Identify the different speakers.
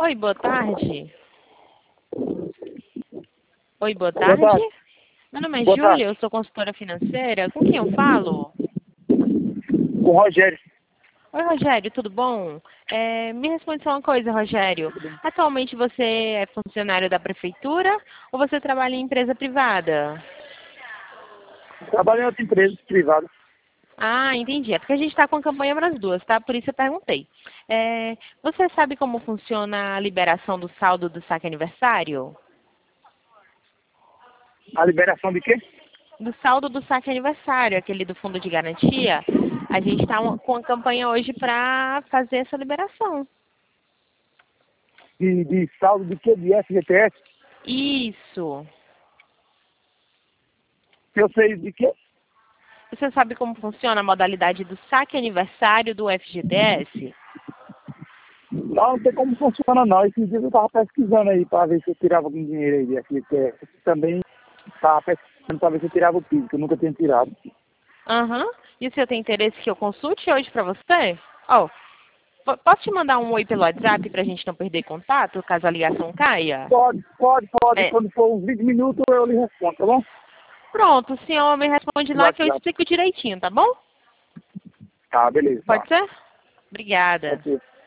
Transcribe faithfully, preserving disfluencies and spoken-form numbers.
Speaker 1: Oi, boa tarde. Oi, boa
Speaker 2: Boa
Speaker 1: tarde.
Speaker 2: tarde.
Speaker 1: Meu nome é
Speaker 2: Boa
Speaker 1: Júlia,
Speaker 2: tarde.
Speaker 1: eu sou consultora financeira. Com quem eu falo?
Speaker 2: Com o Rogério.
Speaker 1: Oi, Rogério, tudo bom? É, me responde só uma coisa, Rogério. Atualmente você é funcionário da prefeitura ou você trabalha em empresa privada?
Speaker 2: Trabalho em outra empresa privada.
Speaker 1: Ah, entendi. É porque a gente está com a campanha para as duas, tá? Por isso eu perguntei. É, você sabe como funciona a liberação do saldo do saque aniversário?
Speaker 2: A liberação de quê?
Speaker 1: Do saldo do saque aniversário, aquele do fundo de garantia. A gente está com a campanha hoje para fazer essa liberação.
Speaker 2: De, de saldo de quê? De F G T S?
Speaker 1: Isso.
Speaker 2: Que eu sei de quê?
Speaker 1: Você sabe como funciona a modalidade do saque aniversário do F G T S?
Speaker 2: Não, não sei como funciona não. Esses dias eu tava pesquisando aí para ver se eu tirava algum dinheiro aí de F G T S. Também tava pesquisando para ver se eu tirava o P I S, que eu nunca tinha tirado.
Speaker 1: Aham. E o senhor tem interesse que eu consulte hoje para você? Ó, po- posso te mandar um oi pelo WhatsApp para a gente não perder contato, caso a ligação caia?
Speaker 2: Pode, pode, pode.
Speaker 1: É.
Speaker 2: Quando for uns vinte minutos eu lhe respondo, tá bom?
Speaker 1: Pronto, o senhor me responde
Speaker 2: No
Speaker 1: lá que eu
Speaker 2: WhatsApp.
Speaker 1: explico direitinho, tá bom?
Speaker 2: Tá, beleza.
Speaker 1: Pode
Speaker 2: Tá.
Speaker 1: ser? Obrigada.
Speaker 2: Pode ser.